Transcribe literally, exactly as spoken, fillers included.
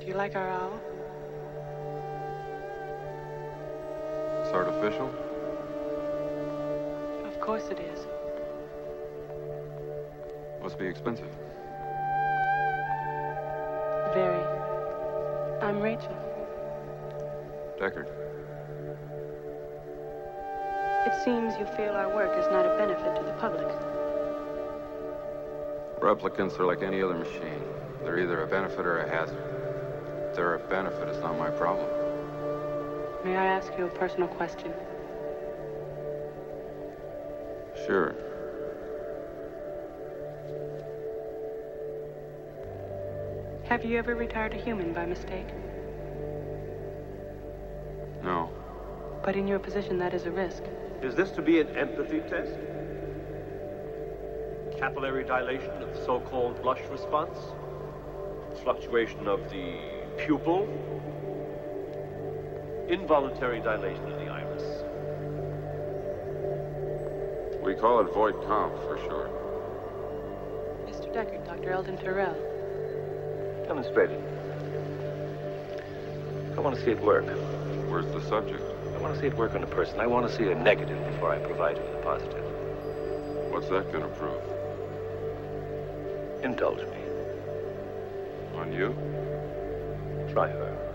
you like our owl? It's artificial? Of course it is. Must be expensive. Very. I'm Rachel. Deckard. It seems you feel our work is not a benefit to the public. Replicants are like any other machine. They're either a benefit or a hazard. If they're a benefit, it's not my problem. May I ask you a personal question? Sure. Have you ever retired a human by mistake? No. But in your position, that is a risk. Is this to be an empathy test? Capillary dilation of the so-called blush response? Fluctuation of the pupil? Involuntary dilation of the iris? We call it void comp for short. Mister Deckard, Doctor Eldon Tyrell. Demonstrate it. I want to see it work. Where's the subject? I want to see it work on a person. I want to see a negative before I provide him with a positive. What's that gonna prove? Indulge me. On you? Try her.